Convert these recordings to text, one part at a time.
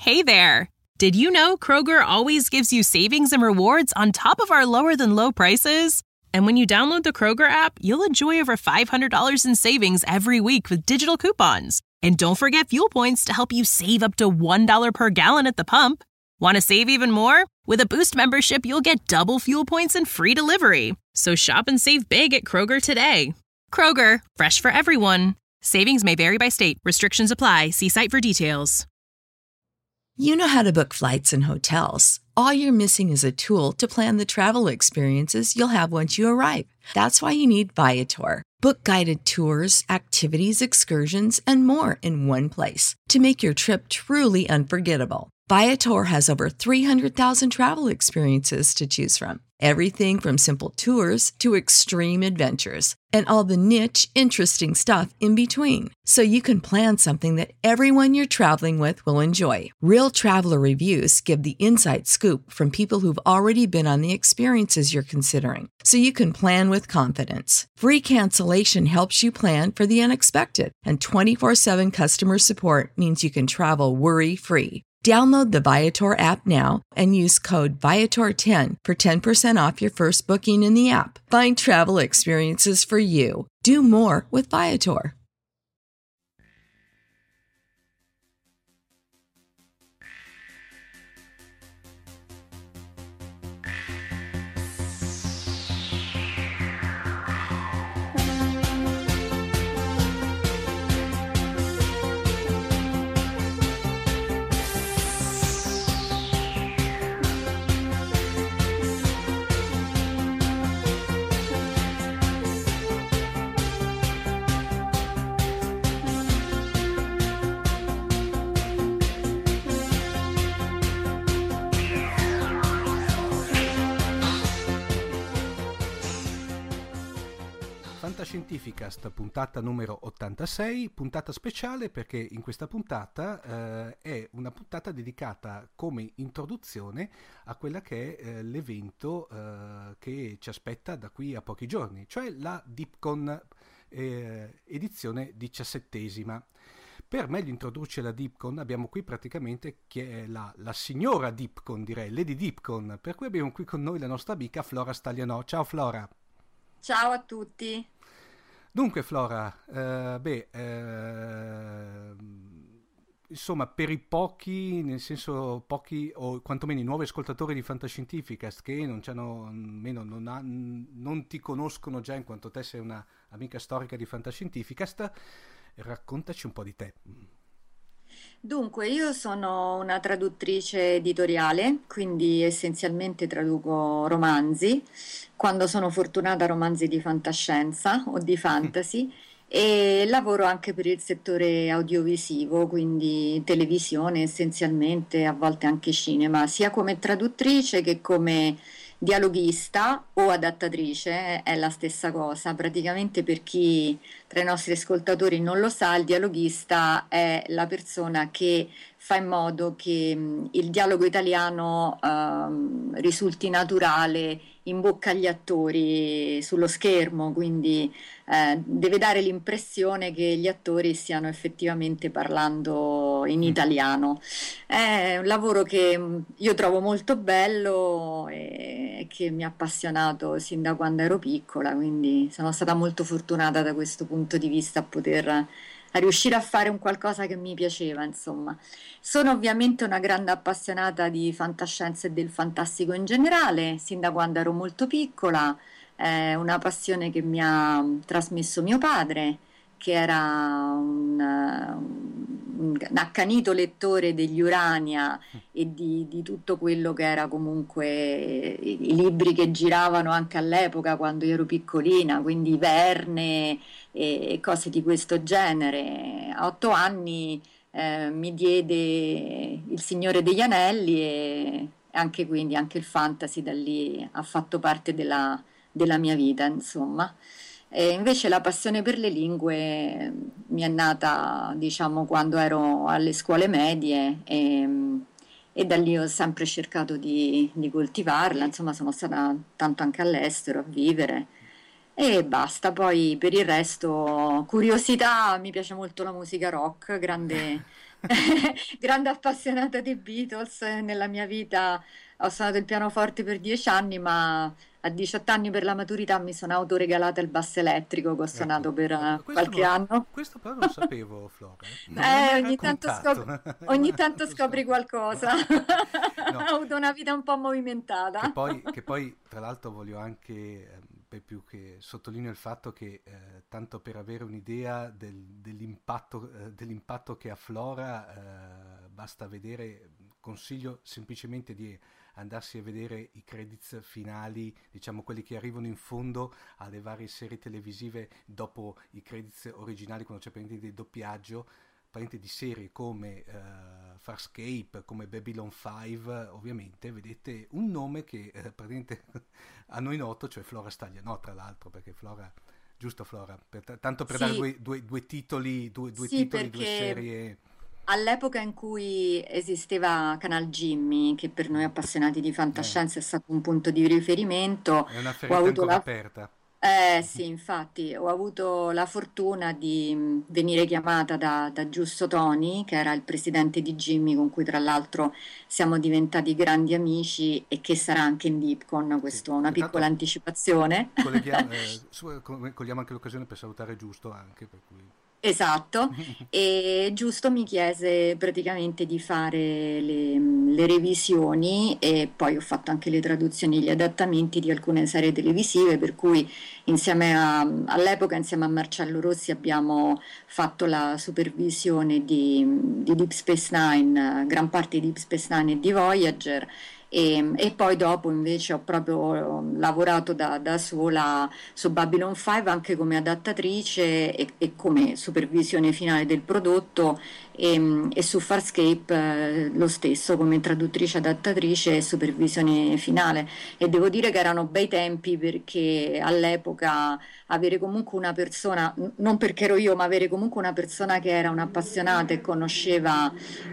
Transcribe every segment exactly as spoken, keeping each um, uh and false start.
Hey there! Did you know Kroger always gives you savings and rewards on top of our lower-than-low prices? And when you download the Kroger app, you'll enjoy over five hundred dollars in savings every week with digital coupons. And don't forget fuel points to help you save up to one dollar per gallon at the pump. Want to save even more? With a Boost membership, you'll get double fuel points and free delivery. So shop and save big at Kroger today. Kroger, fresh for everyone. Savings may vary by state. Restrictions apply. See site for details. You know how to book flights and hotels. All you're missing is a tool to plan the travel experiences you'll have once you arrive. That's why you need Viator. Book guided tours, activities, excursions, and more in one place to make your trip truly unforgettable. Viator has over three hundred thousand travel experiences to choose from. Everything from simple tours to extreme adventures and all the niche, interesting stuff in between. So you can plan something that everyone you're traveling with will enjoy. Real traveler reviews give the inside scoop from people who've already been on the experiences you're considering. So you can plan with confidence. Free cancellation helps you plan for the unexpected. And twenty-four seven customer support means you can travel worry-free. Download the Viator app now and use code Viator ten for ten percent off your first booking in the app. Find travel experiences for you. Do more with Viator. Fantascientificast, puntata numero ottantasei, puntata speciale perché in questa puntata eh, è una puntata dedicata come introduzione a quella che è eh, l'evento eh, che ci aspetta da qui a pochi giorni, cioè la DeepCon eh, edizione diciassettesima. Per meglio introdurci alla DeepCon abbiamo qui praticamente che è la, la signora DeepCon, direi, Lady DeepCon, per cui abbiamo qui con noi la nostra amica Flora Staglianò. Ciao Flora! Ciao a tutti! Dunque Flora, eh, beh, eh, insomma per i pochi, nel senso pochi o quantomeno i nuovi ascoltatori di Fantascientificast che non, c'hanno, meno, non, ha, non ti conoscono già in quanto te sei una amica storica di Fantascientificast, raccontaci un po' di te. Dunque, io sono una traduttrice editoriale, quindi essenzialmente traduco romanzi, quando sono fortunata romanzi di fantascienza o di fantasy, e lavoro anche per il settore audiovisivo, quindi televisione essenzialmente, a volte anche cinema, sia come traduttrice che come dialoghista o adattatrice, è la stessa cosa. Praticamente, per chi tra i nostri ascoltatori non lo sa, il dialoghista è la persona che fa in modo che mh, il dialogo italiano ehm, risulti naturale in bocca agli attori sullo schermo, quindi eh, deve dare l'impressione che gli attori stiano effettivamente parlando in italiano. È un lavoro che mh, io trovo molto bello e che mi ha appassionato sin da quando ero piccola, quindi sono stata molto fortunata da questo punto di vista a poter a riuscire a fare un qualcosa che mi piaceva, insomma. Sono ovviamente una grande appassionata di fantascienza e del fantastico in generale, sin da quando ero molto piccola, è una passione che mi ha trasmesso mio padre, che era un, un accanito lettore degli Urania e di, di tutto quello che era comunque i, i libri che giravano anche all'epoca quando io ero piccolina, quindi Verne e cose di questo genere. A otto anni eh, mi diede Il Signore degli Anelli e anche quindi anche il fantasy da lì ha fatto parte della, della mia vita, insomma. E invece la passione per le lingue mi è nata, diciamo, quando ero alle scuole medie e, e da lì ho sempre cercato di, di coltivarla, insomma sono stata tanto anche all'estero a vivere e basta. Poi per il resto, curiosità, mi piace molto la musica rock, grande, grande appassionata di Beatles. Nella mia vita ho suonato il pianoforte per dieci anni, ma a diciotto anni per la maturità mi sono autoregalata il basso elettrico che ho suonato Ecco, per ecco, eh, questo, qualche non, anno. questo però non lo sapevo, Flora. Non me l'hai Eh, mai ogni tanto raccontato. scop- Non me ogni l'hai tanto raccontato scopri sta qualcosa. cosa. No, Ho avuto una vita un po' che movimentata. poi, che poi, tra l'altro, voglio anche, eh, per più che sottolineo il fatto che, eh, tanto per avere un'idea del- dell'impatto, eh, dell'impatto che ha Flora, eh, basta vedere, consiglio semplicemente di andarsi a vedere i credits finali, diciamo quelli che arrivano in fondo alle varie serie televisive dopo i credits originali, quando c'è praticamente del doppiaggio, praticamente di serie come eh, Farscape, come Babylon cinque, ovviamente vedete un nome che eh, praticamente a noi noto, cioè Flora Staglia, no, tra l'altro, perché Flora, giusto Flora, per- t- tanto per dare Sì, due, due- due titoli, due, due sì, titoli, due perché serie. all'epoca in cui esisteva Canal Jimmy, che per noi Mm. appassionati di Eh, fantascienza è stato un punto di riferimento, è una ho ferita avuto ancora la... aperta. Eh sì, infatti, ho avuto la fortuna di mh, venire chiamata da, da Giusto Toni, che era il presidente di Jimmy, con cui tra l'altro siamo diventati grandi amici e che sarà anche in Dipcon, Sì, questo è una che piccola tanto anticipazione. colleghiamo, eh, su- co- cogliamo anche l'occasione per salutare Giusto anche, per cui... Esatto, e Giusto mi chiese praticamente di fare le, le revisioni e poi ho fatto anche le traduzioni e gli adattamenti di alcune serie televisive, per cui insieme a, all'epoca insieme a Marcello Rossi abbiamo fatto la supervisione di, di Deep Space Nine, eh, gran parte di Deep Space Nine e di Voyager. E, e poi dopo invece ho proprio lavorato da, da sola su Babylon cinque anche come adattatrice e, e come supervisione finale del prodotto e, e su Farscape eh, lo stesso come traduttrice, adattatrice e supervisione finale. E devo dire che erano bei tempi perché all'epoca avere comunque una persona, n- non perché ero io, ma avere comunque una persona che era un'appassionata e conosceva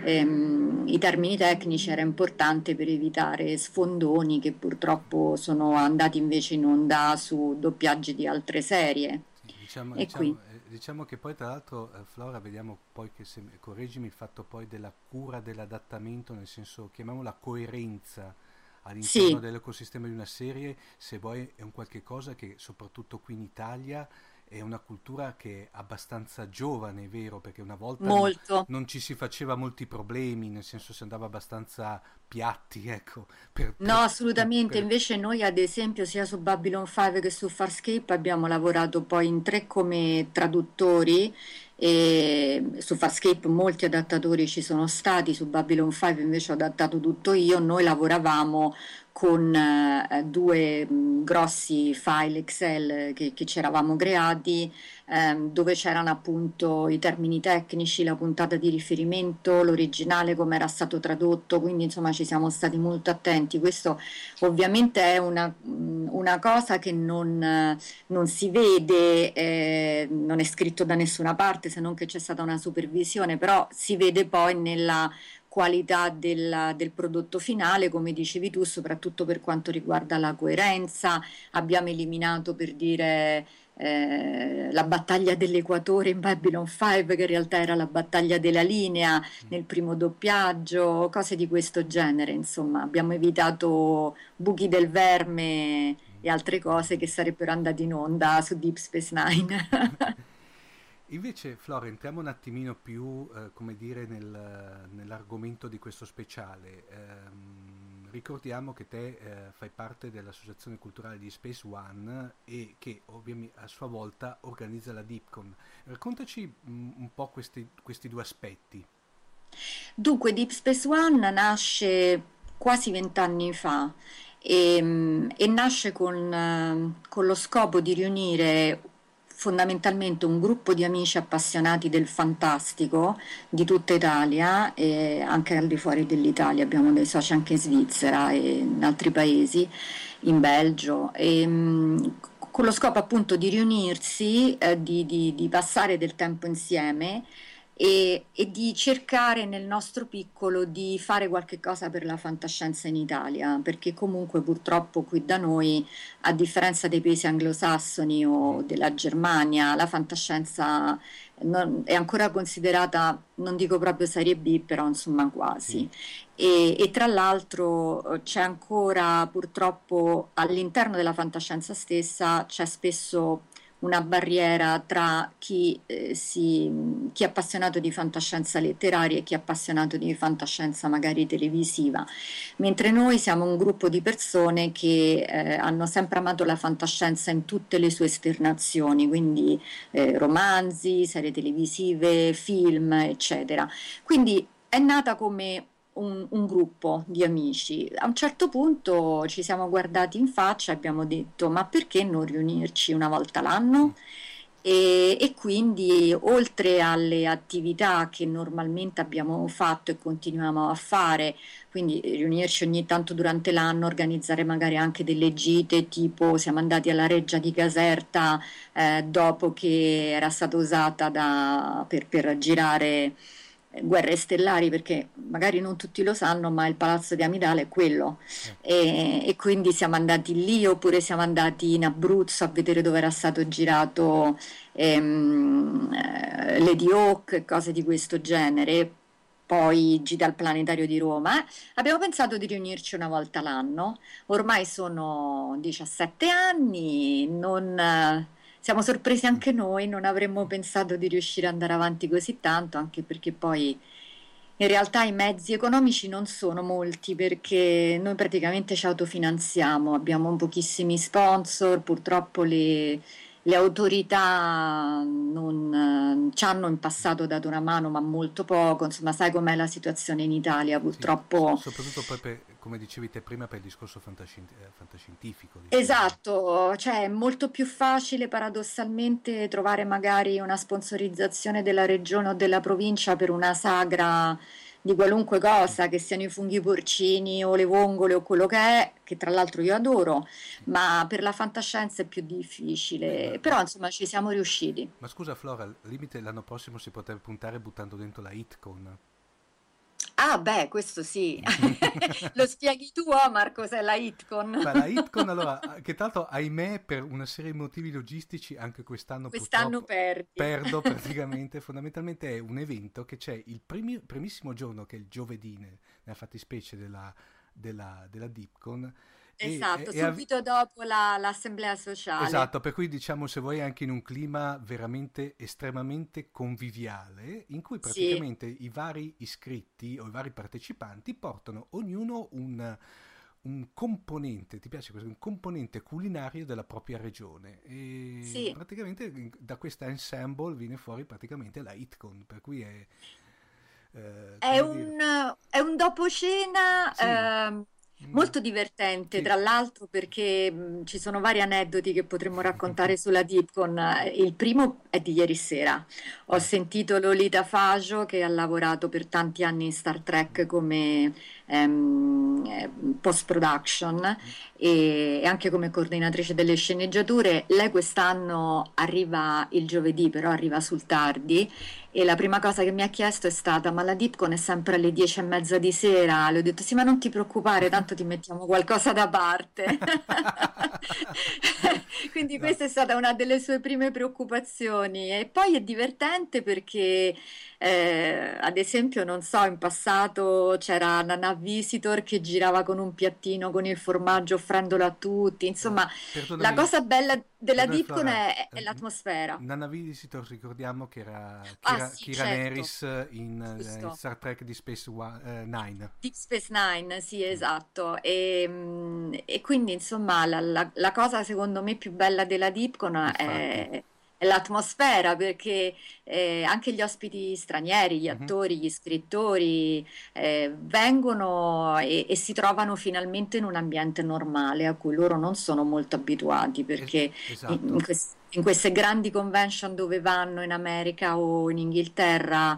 ehm, i termini tecnici era importante per evitare sfondoni che purtroppo sono andati invece in onda su doppiaggi di altre serie. Sì, diciamo, E qui diciamo, eh, diciamo che poi tra l'altro, eh, Flora, vediamo poi che, se, correggimi, il fatto poi della cura dell'adattamento, nel senso, chiamiamola coerenza all'interno sì, dell'ecosistema di una serie, se vuoi è un qualche cosa che soprattutto qui in Italia è una cultura che è abbastanza giovane, è vero, perché una volta n- molto. non ci si faceva molti problemi, nel senso si andava abbastanza piatti, ecco, per, No, per, assolutamente. per- Invece noi, ad esempio, sia su Babylon cinque che su Farscape abbiamo lavorato poi in tre come traduttori e su Farscape molti adattatori ci sono stati, su Babylon cinque invece ho adattato tutto io. Noi lavoravamo con eh, due mh, grossi file Excel che, che ci eravamo creati ehm, dove c'erano appunto i termini tecnici, la puntata di riferimento, l'originale come era stato tradotto, quindi insomma ci siamo stati molto attenti. Questo ovviamente è una, una cosa che non, eh, non si vede, eh, non è scritto da nessuna parte se non che c'è stata una supervisione, però si vede poi nella qualità del, del prodotto finale, come dicevi tu, soprattutto per quanto riguarda la coerenza. Abbiamo eliminato per dire eh, la battaglia dell'Equatore in Babylon cinque, che in realtà era la battaglia della linea nel primo doppiaggio, cose di questo genere. Insomma, abbiamo evitato buchi del verme e altre cose che sarebbero andate in onda su Deep Space Nine. Invece, Flora, entriamo un attimino più, eh, come dire, nel- nell'argomento di questo speciale. Ehm, ricordiamo che te eh, fai parte dell'Associazione Culturale di Space One e che ovviamente a sua volta organizza la Dipcon. Raccontaci mm, un po' questi, questi due aspetti. Dunque, Deep Space One nasce quasi vent'anni fa e, e nasce con, eh, con lo scopo di riunire fondamentalmente un gruppo di amici appassionati del fantastico di tutta Italia e anche al di fuori dell'Italia, abbiamo dei soci anche in Svizzera e in altri paesi, in Belgio, e, mh, con lo scopo appunto di riunirsi, eh, di, di di passare del tempo insieme e, e di cercare nel nostro piccolo di fare qualche cosa per la fantascienza in Italia, perché comunque purtroppo qui da noi, a differenza dei paesi anglosassoni o della Germania, la fantascienza non- è ancora considerata, non dico proprio serie B, però insomma quasi. E, e tra l'altro eh, c'è ancora purtroppo all'interno della fantascienza stessa c'è spesso una barriera tra chi, eh, si, chi è appassionato di fantascienza letteraria e chi è appassionato di fantascienza magari televisiva, mentre noi siamo un gruppo di persone che eh, hanno sempre amato la fantascienza in tutte le sue esternazioni, quindi eh, romanzi, serie televisive, film, eccetera. Quindi è nata come un, un gruppo di amici. A un certo punto ci siamo guardati in faccia e abbiamo detto: ma perché non riunirci una volta l'anno? E, e quindi, oltre alle attività che normalmente abbiamo fatto e continuiamo a fare, quindi riunirci ogni tanto durante l'anno, organizzare magari anche delle gite, tipo siamo andati alla Reggia di Caserta eh, dopo che era stata usata da- per, per girare eh, Guerre Stellari, perché magari non tutti lo sanno, ma il Palazzo di Amidala è quello. E, e quindi siamo andati lì, oppure siamo andati in Abruzzo a vedere dove era stato girato ehm, eh, Lady Hawk e cose di questo genere. Poi gita al Planetario di Roma. Abbiamo pensato di riunirci una volta l'anno. Ormai sono diciassette anni, non, eh, siamo sorpresi anche noi, non avremmo pensato di riuscire ad andare avanti così tanto, anche perché poi in realtà i mezzi economici non sono molti, perché noi praticamente ci autofinanziamo, abbiamo pochissimi sponsor, purtroppo le, le autorità non, eh, ci hanno in passato dato una mano, ma molto poco, insomma sai com'è la situazione in Italia, Sì, s- purtroppo. soprattutto poi per, come dicevi te prima, per il discorso fantascien- eh, fantascientifico, diciamo. Esatto, cioè è molto più facile paradossalmente trovare magari una sponsorizzazione della regione o della provincia per una sagra di qualunque cosa, che siano i funghi porcini o le vongole o quello che è, che tra l'altro io adoro, ma per la fantascienza è più Eh, ma, difficile. ma- Però insomma ci siamo riusciti. ma scusa Flora, al limite l'anno prossimo si potrebbe puntare buttando dentro la Hitcon. Ah, beh, questo sì. Lo spieghi tu, Omar, cos'è la Hitcon? Ma la Hitcon, allora, che tra l'altro, ahimè, per una serie di motivi logistici, anche quest'anno Quest'anno purtroppo perdi. perdo praticamente. Fondamentalmente è un evento che c'è il primi- primissimo giorno, che è il giovedì, ne- nella fattispecie della, della, della DeepCon, e, e- Esatto, e av- subito dopo la- l'assemblea sociale. esatto, per cui diciamo se vuoi anche in un clima veramente estremamente conviviale, in cui Sì. praticamente i vari iscritti o i vari partecipanti portano ognuno un, un componente, ti piace questo? Un componente culinario della propria regione e Sì, praticamente da questa ensemble viene fuori praticamente la Hitcon, per cui è, eh, è come dire, un, è un dopo cena sì, ehm, mm, molto divertente, sì, tra l'altro, perché mh, ci sono vari aneddoti che potremmo raccontare sulla Dipcon. Il primo è di ieri sera. Ho ah, sentito Lolita Faggio, che ha lavorato per tanti anni in Star Trek come ehm, eh, post-production e, e anche come coordinatrice delle sceneggiature. Lei quest'anno arriva il giovedì, però arriva sul tardi. E la prima cosa che mi ha chiesto è stata: ma la Dipcon è sempre alle dieci e mezza di sera? Le ho detto: sì, ma non ti preoccupare, tanto ti mettiamo qualcosa da parte. Quindi no, questa è stata una delle sue prime preoccupazioni. E poi è divertente perché, eh, ad esempio, non so, in passato c'era Nana Visitor che girava con un piattino con il formaggio offrendolo a tutti. eh, Insomma, la perdonami, cosa bella della perdonami Dipcon Flora, è, eh, è l'atmosfera. Nana Visitor ricordiamo che era Ah Kira, sì, Kira certo, Nerys in, eh, in giusto. Star Trek di Space One- eh, Nine. Deep Space Nine, sì, Mm, esatto. E, mm, e quindi, insomma, la, la- la cosa secondo me più bella della Deepcon infatti. è, è l'atmosfera, perché eh, anche gli ospiti stranieri, gli Mhm, attori, gli scrittori eh, vengono e, e si trovano finalmente in un ambiente normale a cui loro non sono molto abituati, es- perché in, in esatto. in queste grandi convention dove vanno in America o in Inghilterra,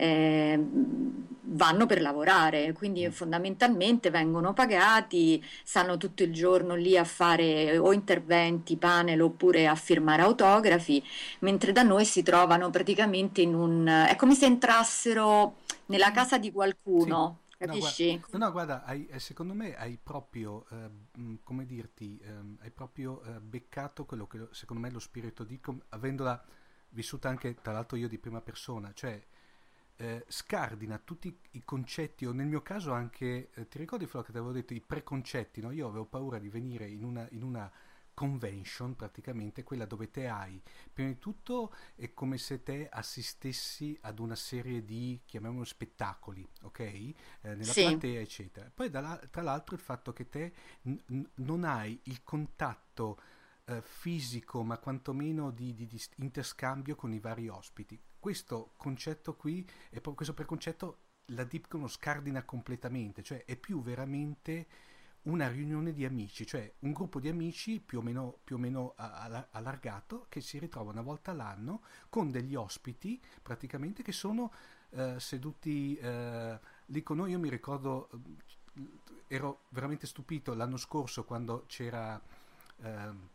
eh, vanno per lavorare, quindi fondamentalmente vengono pagati, stanno tutto il giorno lì a fare o interventi, panel oppure a firmare autografi, mentre da noi si trovano praticamente in un... è come se entrassero nella casa di Sì. qualcuno, No, guarda, capisci? no, no, guarda, hai- eh, secondo me hai proprio, eh, mh, come dirti, ehm, hai proprio eh, beccato quello che lo- secondo me è lo spirito di, com- avendola vissuta anche tra l'altro io di prima persona, cioè eh, scardina tutti i concetti, o nel mio caso anche, eh, ti ricordi Flo che ti avevo detto i preconcetti, no? Io avevo paura di venire in una, in una convention, praticamente quella dove te hai, prima di tutto è come se te assistessi ad una serie di, chiamiamolo spettacoli, ok? Eh, nella Sì, platea, eccetera. Poi dalla- tra l'altro il fatto che te n- n- non hai il contatto eh, fisico, ma quantomeno di, di- di interscambio con i vari ospiti. Questo concetto qui, e proprio questo preconcetto, la Dipcon lo scardina completamente, cioè è più veramente una riunione di amici, cioè un gruppo di amici più o meno, più o meno a- a- allargato che si ritrova una volta all'anno con degli ospiti praticamente che sono eh, seduti eh, lì con noi. Io mi ricordo, eh, ero veramente stupito l'anno scorso quando c'era... ehm,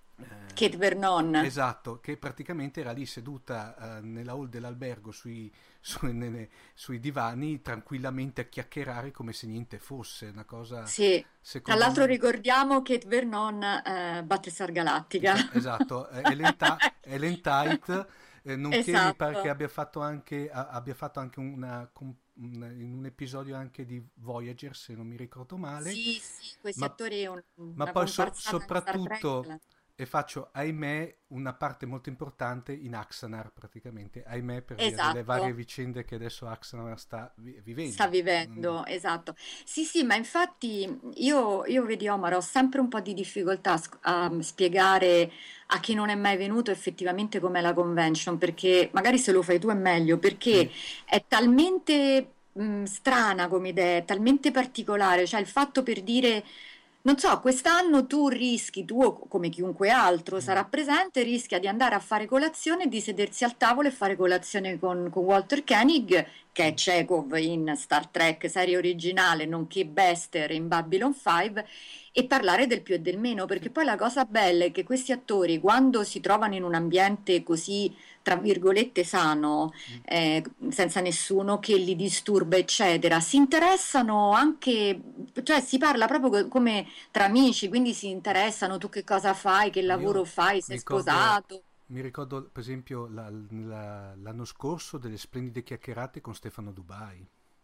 eh, Kate Vernon. esatto, che praticamente era lì seduta eh, nella hall dell'albergo sui, sui, nelle- sui divani tranquillamente a chiacchierare come se niente fosse, una cosa Sì, tra secondo l'altro me... ricordiamo Kate Vernon, eh, Battlestar Galactica. Tica- esatto, eh, Ellen, Ta- Ellen Tite, eh, nonché mi pare che Esatto. abbia fatto anche, a- abbia fatto anche una, com- un- in un episodio anche di Voyager, se non mi ricordo male, Sì, sì, questi ma, attori, un- ma una poi so- comparsata in Star soprattutto, Trek. e faccio, ahimè, una parte molto importante in Axanar, praticamente, ahimè, per via delle varie Esatto. vicende che adesso Axanar sta vi- Sta vivendo. Mm, vivendo, esatto. Sì, sì, ma infatti io, io vedi Omar, ho sempre un po' di difficoltà a, sc- a spiegare a chi non è mai venuto effettivamente com'è la convention, perché magari se lo fai tu è meglio, perché sì, è talmente mh, strana come idea, è talmente particolare, cioè il fatto per dire, non so, quest'anno tu rischi, tu o come chiunque altro mm, sarà presente, rischia di andare a fare colazione e di sedersi al tavolo e fare colazione con, con Walter Koenig, che è mm, Chekhov in Star Trek serie originale, nonché Bester in Babylon cinque, e parlare del più e del meno, perché sì, poi la cosa bella è che questi attori, quando si trovano in un ambiente così, tra virgolette, sano, mm, eh, senza nessuno che li disturba, eccetera, si interessano anche, cioè si parla proprio co- come tra amici, quindi si interessano, tu che cosa fai, che ma lavoro io fai, mi sei ricordo, sposato. mi ricordo per esempio la- la- l'anno scorso delle splendide chiacchierate con Stefano Dubai.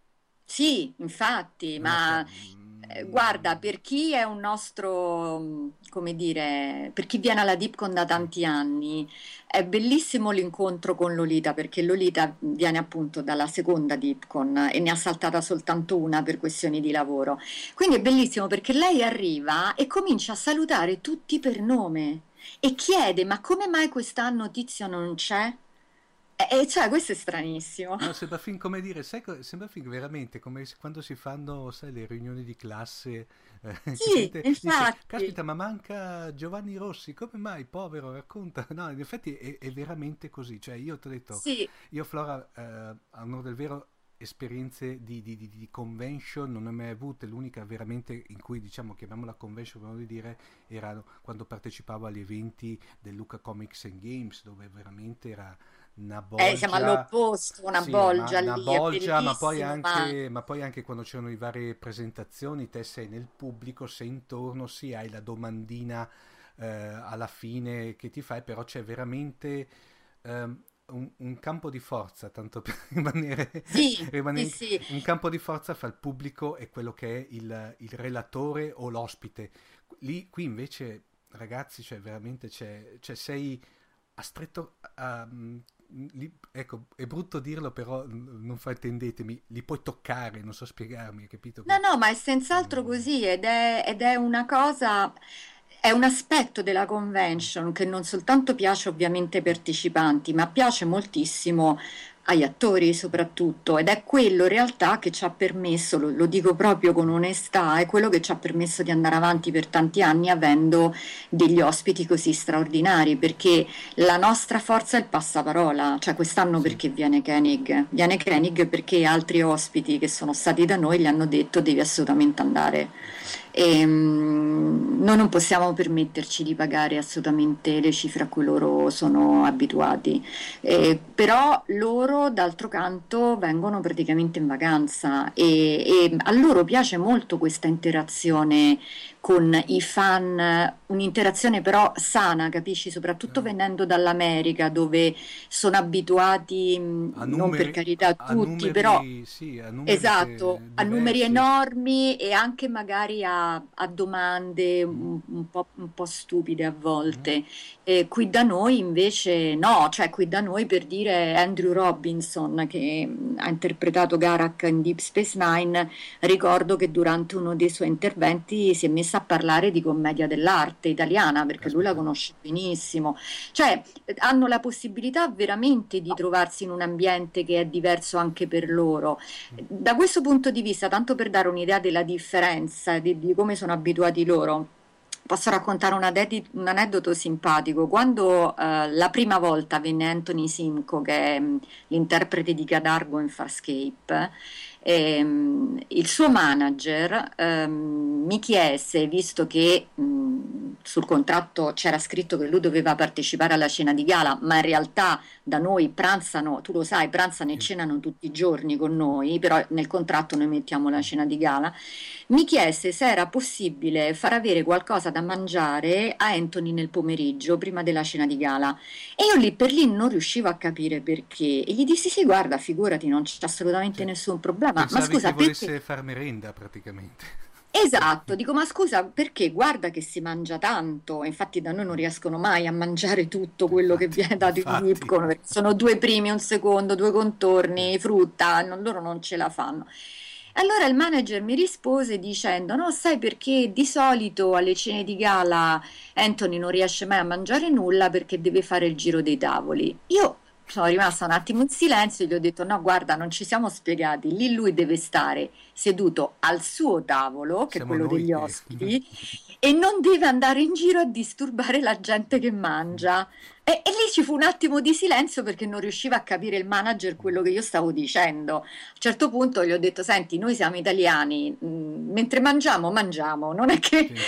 Sì, infatti, Una co- ma eh, guarda, mm, per chi è un nostro, mh, come dire, per chi viene alla Dipcon da sì, tanti anni, è bellissimo l'incontro con Lolita, perché Lolita viene appunto dalla seconda Dipcon e ne ha saltata soltanto una per questioni di lavoro. Quindi è bellissimo perché lei arriva e comincia a salutare tutti per nome e chiede: ma come mai quest'anno Tizio non c'è? E e cioè, questo è stranissimo. no, sembra fin come dire, sai, co- sembra fin veramente come se- quando si fanno, sai, le riunioni di classe, eh, che Sì, gente dice, infatti. caspita, ma manca Giovanni Rossi, come mai, povero, racconta. No, in effetti è, è veramente così, cioè io ti ho detto, Sì, io Flora, eh, a onore del vero, esperienze di, di- di- di convention non ne ho mai avute, l'unica veramente in cui, diciamo, chiamiamola convention, per modo di dire, era quando partecipavo agli eventi del Luca Comics and Games, dove veramente era una eh, siamo bolgia, all'opposto, una sì, ma bolgia una lì, è bolgia, ma poi bellissimo, ma anche, ma poi anche quando c'erano le varie presentazioni, te sei nel pubblico, sei intorno, sì, hai la domandina eh, alla fine che ti fai, però c'è veramente ehm, un, un campo di forza, tanto per rimanere, sì, sì, rimanere sì. un campo di forza fra il pubblico e quello che è il, il relatore o l'ospite. Lì, qui invece, ragazzi, cioè veramente c'è, cioè sei a stretto, a- mm, li- ecco, è brutto dirlo, però mm, non fraintendetemi, li puoi toccare, non so spiegarmi, hai capito No, che... no, ma è senz'altro Mm, così ed è, ed è una cosa, è un aspetto della mm, convention che non soltanto piace ovviamente ai partecipanti, ma piace moltissimo agli attori soprattutto, ed è quello in realtà che ci ha permesso, lo, lo dico proprio con onestà, è quello che ci ha permesso di andare avanti per tanti anni avendo degli ospiti così straordinari, perché la nostra forza è il passaparola, cioè quest'anno Sì. perché viene Koenig? Viene Koenig perché altri ospiti che sono stati da noi gli hanno detto devi assolutamente andare. E, mm, noi non possiamo permetterci di pagare assolutamente le cifre a cui loro sono abituati. Eh, però loro d'altro canto vengono praticamente in vacanza e, e a loro piace molto questa interazione con i fan, un'interazione però sana, capisci? Soprattutto Chiaro. venendo dall'America dove sono abituati, mh, A non per numeri, carità a tutti, però numeri, sì, a numeri esatto, che- a numeri diversi. enormi e anche magari a, a domande Mhm, un, un po', un po' stupide a mhm. volte. E qui da noi invece no, cioè qui da noi per dire Andrew Robinson che mh, ha interpretato Garak in Deep Space Nine, ricordo che durante uno dei suoi interventi si è messa a parlare di commedia dell'arte italiana perché lui la Caspita. conosce benissimo. Cioè eh, hanno la possibilità veramente di trovarsi in un ambiente che è diverso anche per loro. Da questo punto di vista, tanto per dare un'idea della differenza di, di come sono abituati loro, posso raccontare un, adedi- un aneddoto simpatico. Quando eh, la prima volta venne Anthony Simco, che è mh, l'interprete di Cadargo in Farscape, ehm, il suo manager ehm, mi chiese, visto che mh, sul contratto c'era scritto che lui doveva partecipare alla cena di gala, ma in realtà da noi pranzano, tu lo sai, pranzano e Sì. cenano tutti i giorni con noi, però nel contratto noi mettiamo la cena di gala. Mi chiese se era possibile far avere qualcosa da mangiare a Anthony nel pomeriggio, prima della cena di gala. E io lì per lì non riuscivo a capire perché. E gli dissi: sì, guarda, figurati, non c'è assolutamente Cioè, nessun problema. Ma pensavi che scusa, perché? volesse far merenda praticamente. Esatto, dico, ma scusa, perché guarda che si mangia tanto, infatti da noi non riescono mai a mangiare tutto quello che Infatti, viene dato in infatti. Lipcon, perché sono due primi, un secondo, due contorni, frutta, non- loro non ce la fanno. Allora il manager mi rispose dicendo, no, sai perché di solito alle cene di gala Anthony non riesce mai a mangiare nulla perché deve fare il giro dei tavoli. Io sono rimasta un attimo in silenzio e gli ho detto, no, guarda, non ci siamo spiegati, lì lui deve stare seduto al suo tavolo, che è Siamo quello noi degli che... ospiti, e non deve andare in giro a disturbare la gente che mangia. E, e lì ci fu un attimo di silenzio perché non riusciva a capire il manager quello che io stavo dicendo. A un certo punto gli ho detto, senti, noi siamo italiani, mh, mentre mangiamo, mangiamo, non è che Sì.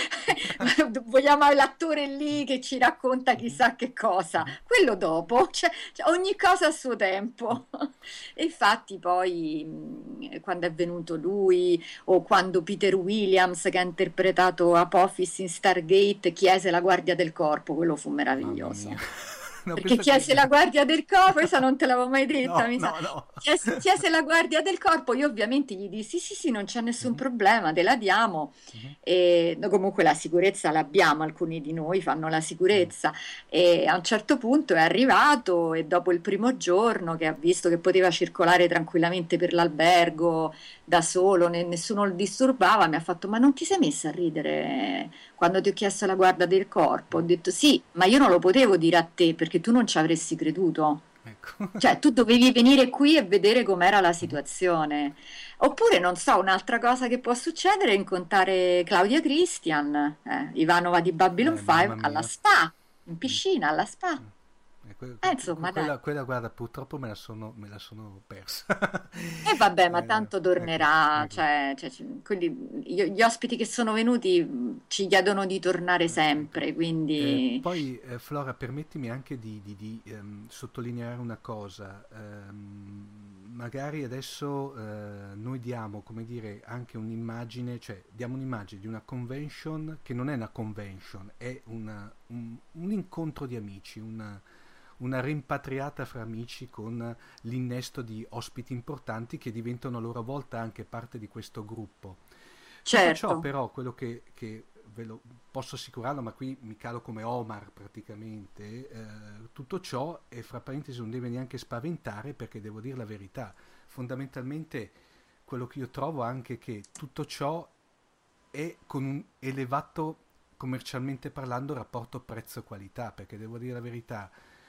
vogliamo l'attore lì che ci racconta chissà che cosa. Quello dopo, cioè, cioè, ogni cosa a suo tempo. E infatti poi mh, quando è venuto lui o quando Peter Williams che ha interpretato Apophis in Stargate chiese la guardia del corpo, quello fu Mamma mia. meraviglioso. No, Perché questo qui... chiese la guardia del corpo, questa non te l'avevo mai detta, No, mi sa. no, no. Chiese, chiese la guardia del corpo, io ovviamente gli dissi sì, sì, non c'è nessun Mhm, problema, te la diamo. mhm, E no, comunque la sicurezza l'abbiamo, alcuni di noi fanno la mm. sicurezza. E a un certo punto è arrivato e dopo il primo giorno che ha visto che poteva circolare tranquillamente per l'albergo da solo, ne- nessuno lo disturbava, mi ha fatto: ma non ti sei messa a ridere quando ti ho chiesto la guardia del corpo? Ho detto sì, ma io non lo potevo dire a te perché tu non ci avresti creduto. Ecco. Cioè, tu dovevi venire qui e vedere com'era la Mhm. situazione. Oppure, non so, un'altra cosa che può succedere è incontrare Claudia Christian, eh, Ivanova di Babylon Eh, mamma cinque, alla mia. spa, in Mm. piscina, alla spa. Eh, que- Eh, que- que- insomma, dai. quella, quella, guarda, purtroppo me la sono, me la sono persa. E vabbè, ma Eh, tanto ecco, tornerà, ecco. cioè, cioè, ci- quindi gli, gli ospiti che sono venuti mh, ci chiedono di tornare Eh, ecco. sempre, Eh, quindi poi eh, Flora, permettimi anche di, di- di, ehm, sottolineare una cosa. Ehm, magari adesso eh, noi diamo, come dire, anche un'immagine, cioè diamo un'immagine di una convention che non è una convention, è una- un, un incontro di amici, una, una rimpatriata fra amici con l'innesto di ospiti importanti che diventano a loro volta anche parte di questo gruppo. Tutto ciò certo. però, quello che, che ve lo posso assicurarlo, ma qui mi calo come Omar praticamente, eh, tutto ciò, e fra parentesi non deve neanche spaventare perché devo dire la verità, fondamentalmente quello che io trovo anche che tutto ciò è con un elevato, commercialmente parlando, rapporto prezzo-qualità, perché devo dire la verità,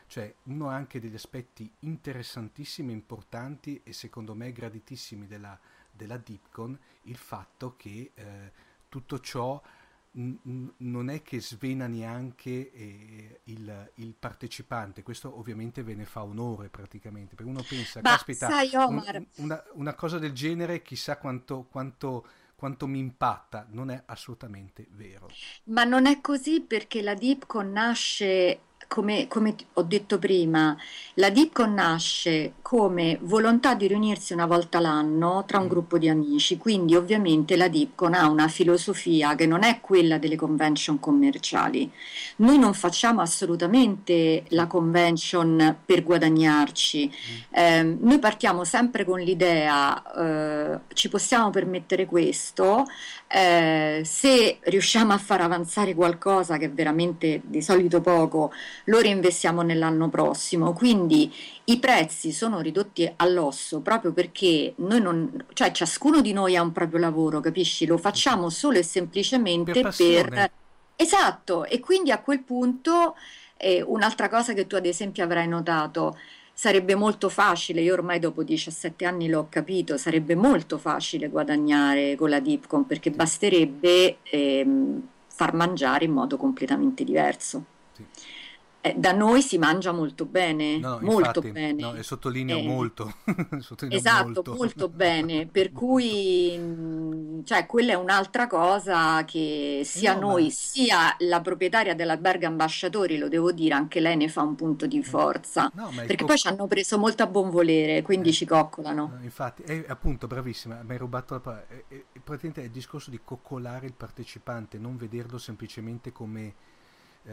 Cioè, uno ha anche degli aspetti interessantissimi, importanti e secondo me graditissimi della, della Dipcon, il fatto che eh, tutto ciò n- non è che svena neanche eh, il, il partecipante. Questo ovviamente ve ne fa onore praticamente, perché uno pensa, Ma caspita, sai, un- Omar, una, una cosa del genere chissà quanto, quanto, quanto mi impatta. Non è assolutamente vero. ma non è così perché la Dipcon nasce, come, come ti- ho detto prima, la Dipcon nasce come volontà di riunirsi una volta l'anno tra un Mm. gruppo di amici, quindi ovviamente la Dipcon ha una filosofia che non è quella delle convention commerciali. Noi non facciamo assolutamente la Sì. convention per guadagnarci. Mm. Ehm, noi partiamo sempre con l'idea, eh, ci possiamo permettere questo, eh, se riusciamo a far avanzare qualcosa, che è veramente di solito poco, lo reinvestiamo nell'anno prossimo. Quindi i prezzi sono ridotti all'osso proprio perché noi non, cioè ciascuno di noi ha un proprio lavoro, capisci? Lo Sì, sì. facciamo solo e Per semplicemente passione. per... Esatto, e quindi a quel punto, eh, un'altra cosa che tu ad esempio avrai notato, sarebbe molto facile, io ormai dopo diciassette anni l'ho capito, sarebbe molto facile guadagnare con la Dipcon perché Sì, basterebbe ehm, far mangiare in modo completamente diverso. sì. Eh, da noi si mangia molto bene, No, no, molto infatti, no, e bene. sottolineo Eh, molto, sottolineo esatto, molto, molto bene, per molto. cui mh, cioè, quella è un'altra cosa che sia No, ma noi sia la proprietaria dell'albergo ambasciatori, lo devo dire, anche lei ne fa un punto di mm, forza, no, ma il perché poi co- ci hanno preso molto a buon volere, quindi eh, ci coccolano. no, infatti, è appunto bravissima, mi hai rubato la parola. È, è- è praticamente è il discorso di coccolare il partecipante, non vederlo semplicemente come eh,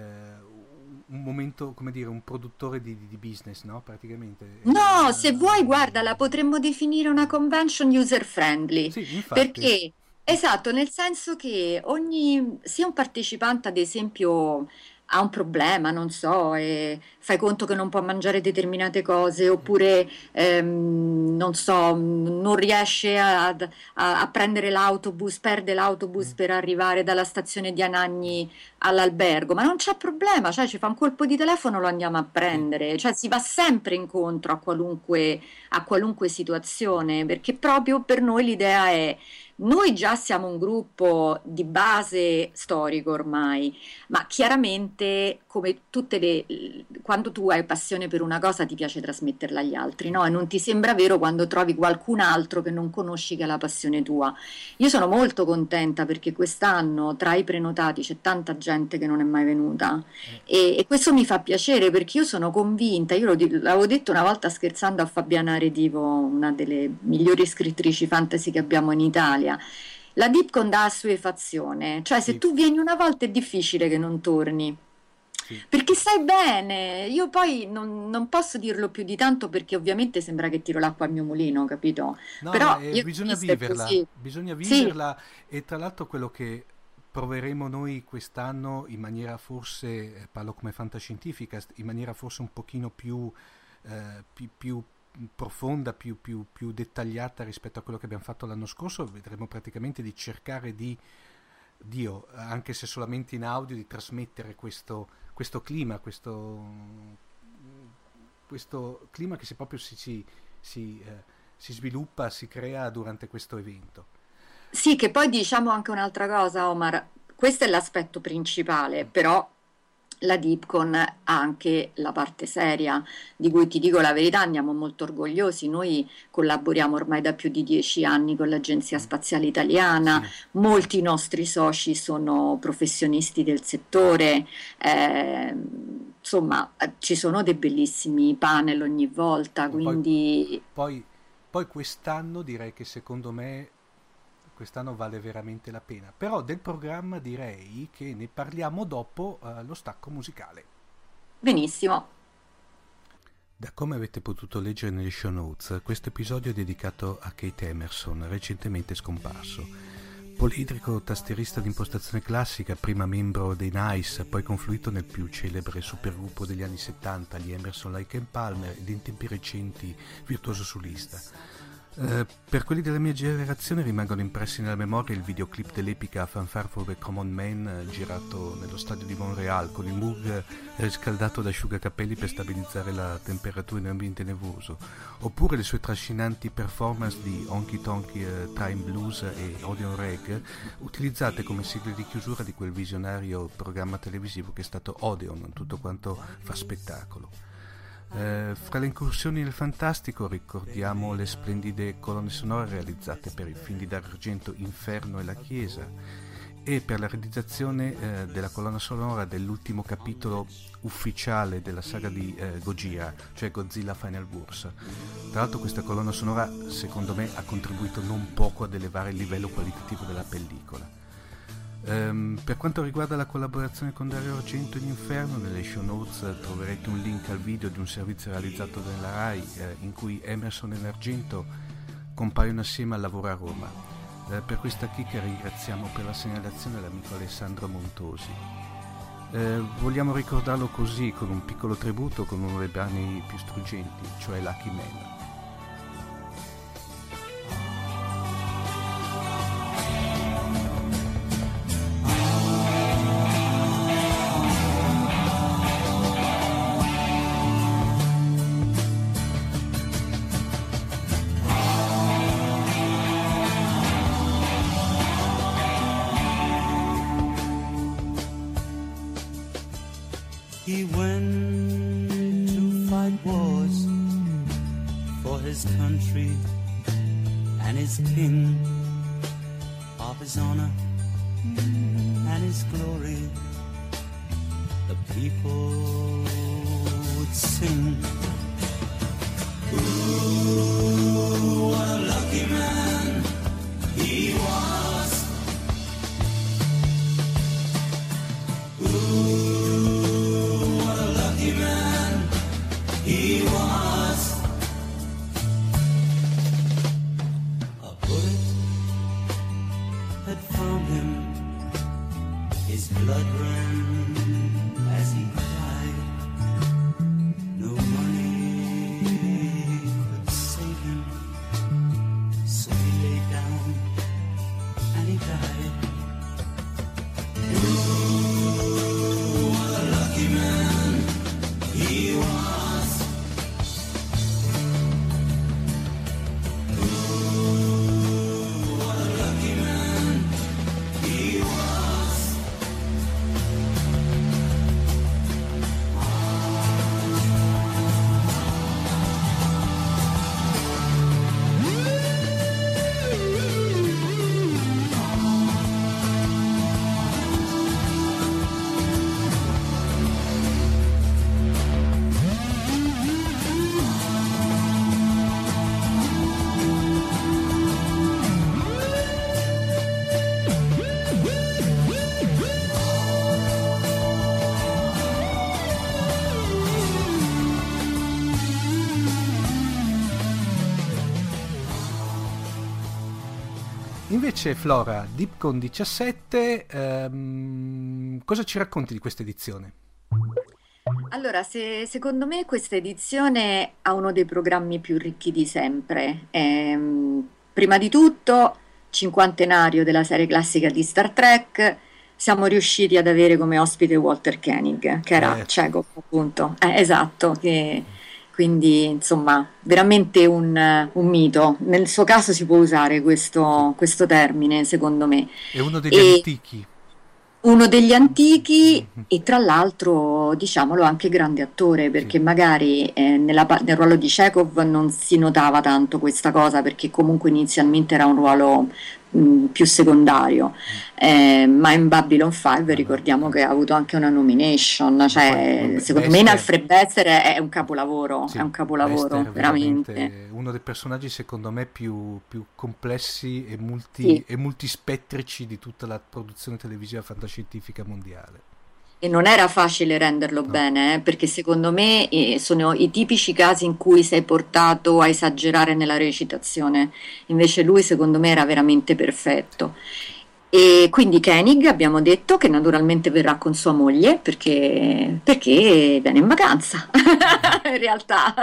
un momento, come dire, un produttore di, di- di business, no? Praticamente. No, se vuoi, guarda, la Eh, potremmo definire una convention user friendly, sì, infatti. perché, esatto, nel senso che ogni, sia un partecipante, ad esempio, ha un problema, non so, e fai conto che non può mangiare determinate cose, Mm, oppure, ehm, non so, non riesce ad- a, a prendere l'autobus, perde l'autobus mm, per arrivare dalla stazione di Anagni all'albergo, ma non c'è problema, cioè ci fa un colpo di telefono, lo andiamo a sì. prendere, cioè si va sempre incontro a qualunque, a qualunque situazione, perché proprio per noi l'idea è, noi già siamo un gruppo di base storico ormai, ma chiaramente come tutte le, quando tu hai passione per una cosa ti piace trasmetterla agli altri, Sì. no? E non ti sembra vero quando trovi qualcun altro che non conosci che ha la passione tua. Io sono molto contenta perché quest'anno tra i prenotati c'è tanta gente che non è mai venuta Eh, e, e questo mi fa piacere perché io sono convinta, io lo di- l'avevo detto una volta scherzando a Fabiana Redivo, una delle migliori scrittrici fantasy che abbiamo in Italia. La Dipcon dà assuefazione, cioè se sì, tu vieni una volta è difficile che non torni. sì. Perché sai bene, io poi non, non posso dirlo più di tanto perché ovviamente sembra che tiro l'acqua al mio mulino, capito? No, ma Però eh, io ho bisogna visto è viverla, così. bisogna Sì, viverla e tra l'altro quello che proveremo noi quest'anno in maniera forse, eh, parlo come fantascientifica, in maniera forse un pochino più, eh, pi- più profonda, più, più- più dettagliata rispetto a quello che abbiamo fatto l'anno scorso, vedremo praticamente di cercare di, Dio, anche se solamente in audio, di trasmettere questo, questo clima, questo, questo clima che si proprio si, si, si, eh, si sviluppa, si crea durante questo evento. sì, che poi diciamo anche un'altra cosa, Omar, questo è l'aspetto principale, però la Dipcon ha anche la parte seria, di cui ti dico la verità, andiamo molto orgogliosi. Noi collaboriamo ormai da più di dieci anni con l'Agenzia Mm. Spaziale Italiana, Sì, molti nostri soci sono professionisti del settore, eh, insomma, eh, ci sono dei bellissimi panel ogni volta, ma poi, quindi poi, poi quest'anno direi che secondo me quest'anno vale veramente la pena. Però del programma direi che ne parliamo dopo eh, lo stacco musicale. benissimo. Da come avete potuto leggere nelle show notes, questo episodio è dedicato a Kate Emerson, recentemente scomparso. Polidrico, tastierista di impostazione classica, prima membro dei Nice, poi confluito nel più celebre supergruppo degli anni settanta, gli Emerson, Lake and Palmer, ed in tempi recenti virtuoso solista. Uh, per quelli della mia generazione rimangono impressi nella memoria il videoclip dell'epica Fanfare for the Common Man uh, girato nello stadio di Montreal con il Moog riscaldato da asciugacapelli per stabilizzare la temperatura in un ambiente nevoso, oppure le sue trascinanti performance di Honky Tonky uh, Time Blues e Odeon Reg utilizzate come sigle di chiusura di quel visionario programma televisivo che è stato Odeon, tutto quanto fa spettacolo. Eh, fra le incursioni nel fantastico ricordiamo le splendide colonne sonore realizzate per il film di Dario Argento Inferno e la Chiesa e per la realizzazione eh, della colonna sonora dell'ultimo capitolo ufficiale della saga di eh, Gojira, cioè Godzilla Final Wars. Tra l'altro questa colonna sonora secondo me ha contribuito non poco ad elevare il livello qualitativo della pellicola. Um, per quanto riguarda la collaborazione con Dario Argento in Inferno, nelle show notes eh, troverete un link al video di un servizio realizzato dalla Rai eh, in cui Emerson e Argento compaiono assieme al lavoro a Roma. Eh, per questa chicca ringraziamo per la segnalazione l'amico Alessandro Montosi. Eh, vogliamo ricordarlo così, con un piccolo tributo con uno dei brani più struggenti, cioè Lucky Man. He went to fight wars for his country and his king, of his honor and his glory. The people would sing. Ooh, what a lucky man he was. Ooh, he was. A bullet had found him. His blood ran as he cried. No money could save him, so he lay down and he died. Ooh, what a lucky man he was. Invece Flora, Dipcon diciassette, ehm, cosa ci racconti di questa edizione? Allora, se- secondo me questa edizione ha uno dei programmi più ricchi di sempre. Ehm, prima di tutto, cinquantenario della serie classica di Star Trek, siamo riusciti ad avere come ospite Walter Koenig, che era Eh, Chekhov, appunto. Eh, esatto, che quindi insomma veramente un, un mito. Nel suo caso si può usare questo, questo termine, secondo me. è uno degli E antichi. uno degli antichi Mhm. e tra l'altro, diciamolo, anche grande attore, Sì, perché magari eh, nella pa- nel ruolo di Chekhov non si notava tanto questa cosa, perché comunque inizialmente era un ruolo mh, più secondario. Eh, ma in Babylon cinque ricordiamo che ha avuto anche una nomination, ma poi cioè vabbè, secondo me in Bester, Alfred Bester è, è un capolavoro, è sì, un capolavoro, Bester veramente. veramente uno dei personaggi secondo me più, più complessi e, multi, Sì. e multispettrici di tutta la produzione televisiva fantascientifica mondiale. E non era facile renderlo No. bene, eh, perché secondo me eh, sono i tipici casi in cui sei portato a esagerare nella recitazione. Invece lui, secondo me, era veramente perfetto. E quindi Koenig abbiamo detto che naturalmente verrà con sua moglie perché, perché viene in vacanza in realtà,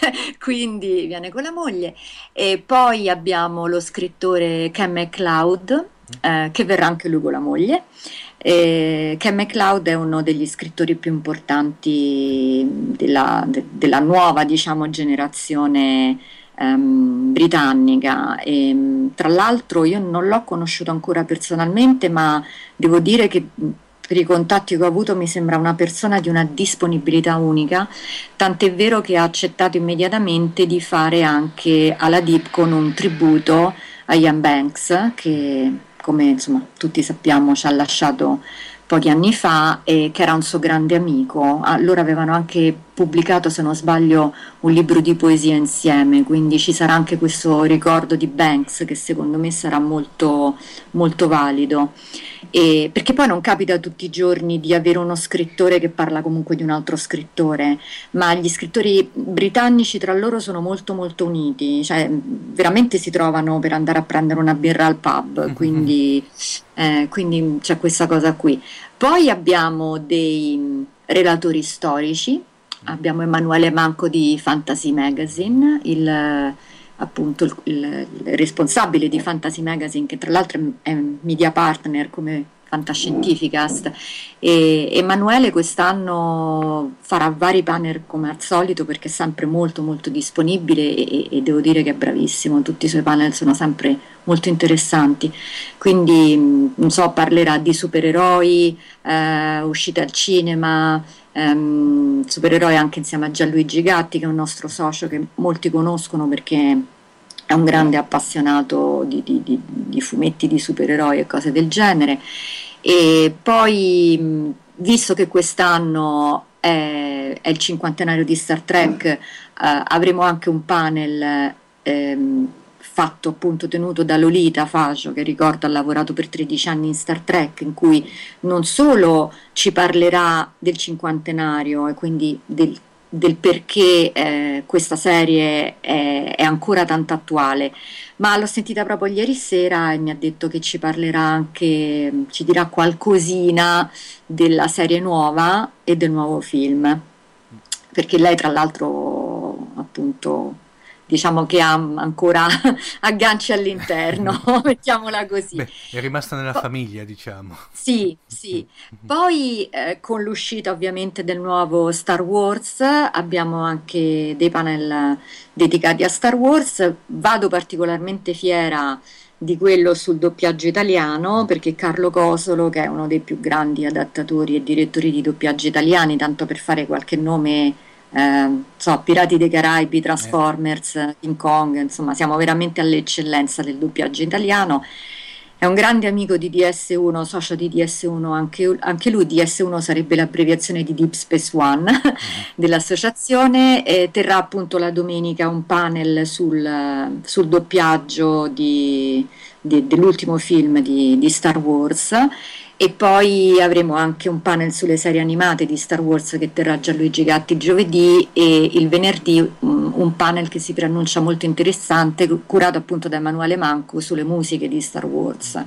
quindi viene con la moglie. E poi abbiamo lo scrittore Ken MacLeod, eh, che verrà anche lui con la moglie. Eh, Ken MacLeod è uno degli scrittori più importanti della, de- della nuova, diciamo, generazione ehm, britannica. E, mh, tra l'altro io non l'ho conosciuto ancora personalmente, ma devo dire che mh, per i contatti che ho avuto mi sembra una persona di una disponibilità unica, tant'è vero che ha accettato immediatamente di fare anche alla Dipcon un tributo a Ian Banks, che come insomma tutti sappiamo ci ha lasciato pochi anni fa e che era un suo grande amico. Ah, loro avevano anche pubblicato, se non sbaglio, un libro di poesia insieme, quindi ci sarà anche questo ricordo di Banks che secondo me sarà molto, molto valido. E perché poi non capita tutti i giorni di avere uno scrittore che parla comunque di un altro scrittore, ma gli scrittori britannici tra loro sono molto molto uniti, cioè veramente si trovano per andare a prendere una birra al pub, quindi, eh, quindi c'è questa cosa qui. Poi abbiamo dei relatori storici, abbiamo Emanuele Manco di Fantasy Magazine, il appunto il, il, il responsabile di Fantasy Magazine, che tra l'altro è un media partner come Fantascientificast, e Emanuele quest'anno farà vari panel come al solito perché è sempre molto molto disponibile e, e devo dire che è bravissimo, tutti i suoi panel sono sempre molto interessanti, quindi non so, parlerà di supereroi, eh, uscite al cinema, ehm, supereroi anche insieme a Gianluigi Gatti che è un nostro socio che molti conoscono perché è un grande appassionato di, di, di, di fumetti di supereroi e cose del genere. E poi, visto che quest'anno è, è il cinquantenario di Star Trek, eh, avremo anche un panel ehm, fatto appunto tenuto da Lolita Faggio, che ricordo ha lavorato per tredici anni in Star Trek, in cui non solo ci parlerà del cinquantenario e quindi del del perché eh, questa serie è, è ancora tanto attuale, ma l'ho sentita proprio ieri sera e mi ha detto che ci parlerà anche, ci dirà qualcosina della serie nuova e del nuovo film, perché lei tra l'altro appunto diciamo che ha ancora agganci all'interno, mettiamola così. Beh, è rimasta nella Po- famiglia, diciamo. Sì, sì. Poi eh, con l'uscita ovviamente del nuovo Star Wars abbiamo anche dei panel dedicati a Star Wars. Vado particolarmente fiera di quello sul doppiaggio italiano perché Carlo Cosolo, che è uno dei più grandi adattatori e direttori di doppiaggio italiani, tanto per fare qualche nome, eh, so, Pirati dei Caraibi, Transformers, King Kong, insomma siamo veramente all'eccellenza del doppiaggio italiano. È un grande amico di D S uno, socio di D S uno, anche, anche lui. D S uno sarebbe l'abbreviazione di Deep Space One dell'associazione, e terrà appunto la domenica un panel sul, sul doppiaggio di, di, dell'ultimo film di, di Star Wars. E poi avremo anche un panel sulle serie animate di Star Wars che terrà Gianluigi Gatti giovedì, e il venerdì um, un panel che si preannuncia molto interessante, curato appunto da Emanuele Manco, sulle musiche di Star Wars.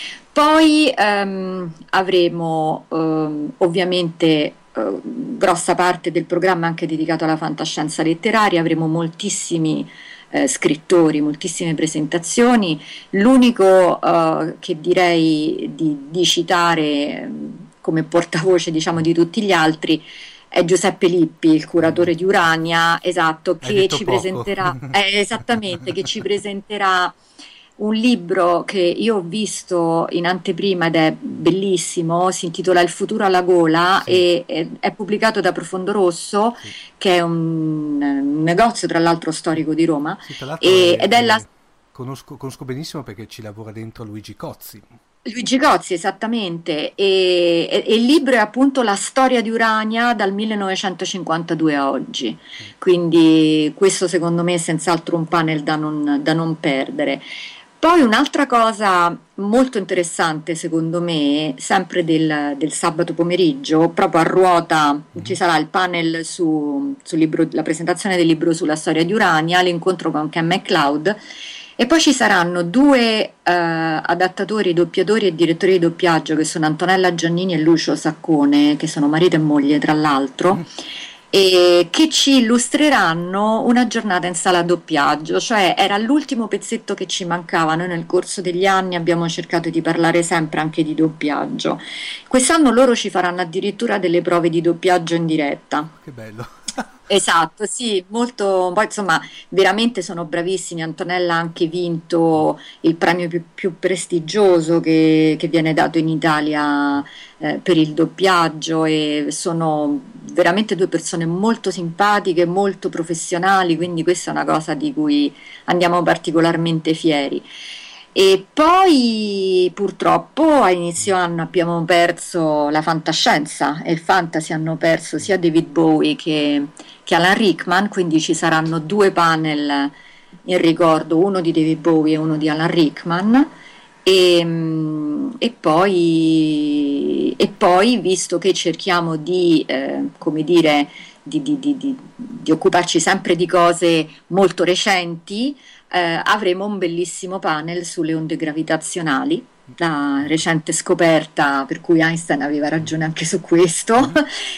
Poi um, avremo um, ovviamente uh, grossa parte del programma anche dedicato alla fantascienza letteraria, avremo moltissimi Eh, scrittori, moltissime presentazioni. L'unico eh, che direi di, di citare eh, come portavoce diciamo di tutti gli altri è Giuseppe Lippi, il curatore di Urania, esatto, che ci poco. presenterà eh, esattamente, che ci presenterà un libro che io ho visto in anteprima ed è bellissimo, si intitola Il futuro alla gola, Sì. e è, è pubblicato da Profondo Rosso, Sì. che è un, un negozio tra l'altro storico di Roma, Sì, tra l'altro e, è- ed è la è- conosco, conosco benissimo perché ci lavora dentro Luigi Cozzi. Luigi Cozzi, esattamente, e, e- e il libro è appunto la storia di Urania dal millenovecentocinquantadue a oggi, quindi questo secondo me è senz'altro un panel da non, da non perdere. Poi un'altra cosa molto interessante secondo me, sempre del, del sabato pomeriggio, proprio a ruota ci sarà il panel su, sul libro, la presentazione del libro sulla storia di Urania, l'incontro con Ken MacLeod, E poi ci saranno due eh, adattatori, doppiatori e direttori di doppiaggio, che sono Antonella Giannini e Lucio Saccone, che sono marito e moglie tra l'altro, e che ci illustreranno una giornata in sala doppiaggio, cioè era l'ultimo pezzetto che ci mancava. Noi nel corso degli anni abbiamo cercato di parlare sempre anche di doppiaggio. Quest'anno loro ci faranno addirittura delle prove di doppiaggio in diretta. Che bello. Esatto, sì, molto, poi insomma veramente sono bravissimi. Antonella ha anche vinto il premio più, più prestigioso che, che viene dato in Italia eh, per il doppiaggio, e sono veramente due persone molto simpatiche, molto professionali, quindi questa è una cosa di cui andiamo particolarmente fieri. E poi purtroppo a inizio anno abbiamo perso la fantascienza e il fantasy, hanno perso sia David Bowie che, che Alan Rickman, quindi ci saranno due panel in ricordo, uno di David Bowie e uno di Alan Rickman. E, e, poi, e poi, visto che cerchiamo di, eh, come dire, di, di, di, di, di occuparci sempre di cose molto recenti, eh, avremo un bellissimo panel sulle onde gravitazionali, la recente scoperta per cui Einstein aveva ragione anche su questo,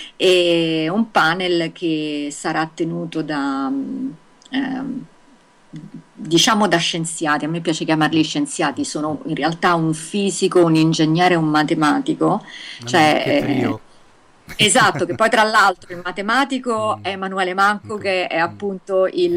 e un panel che sarà tenuto da... ehm, diciamo da scienziati. A me piace chiamarli scienziati, sono in realtà un fisico, un ingegnere e un matematico, cioè, che trio. eh, esatto, che poi tra l'altro il matematico è Emanuele Manco, che è appunto il,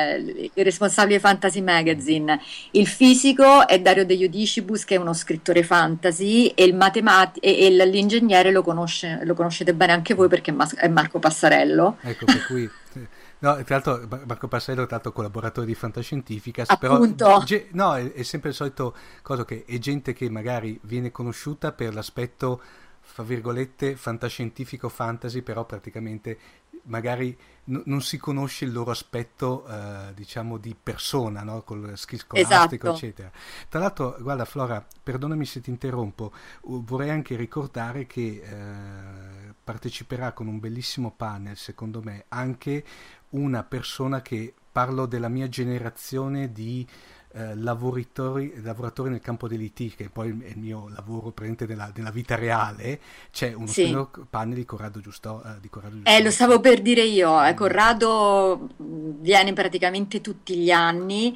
il responsabile di Fantasy Magazine, il fisico è Dario De Iudicibus, che è uno scrittore fantasy, e il matemati- e, e l'ingegnere lo, conosce, lo conoscete bene anche voi perché è, Mas- è Marco Passarello. Ecco, per cui... No, tra l'altro Marco Passarello è stato collaboratore di Fantascientificas, Appunto. però ge- no, è, è sempre il solito cosa, che è gente che magari viene conosciuta per l'aspetto, fra virgolette, fantascientifico fantasy, però praticamente magari n- non si conosce il loro aspetto, eh, diciamo, di persona, no? Col skill scolastico, Esatto. eccetera. Tra l'altro, guarda Flora, perdonami se ti interrompo, uh, vorrei anche ricordare che eh, parteciperà con un bellissimo panel, secondo me, anche una persona che, parlo della mia generazione di eh, lavoratori, lavoratori nel campo dell'I T, che poi è il mio lavoro presente nella, nella vita reale. C'è uno Sì. splendido panel di Corrado Giusto, eh, di Corrado Eh, lo Giusto. stavo per dire io, eh, Corrado mh, viene praticamente tutti gli anni.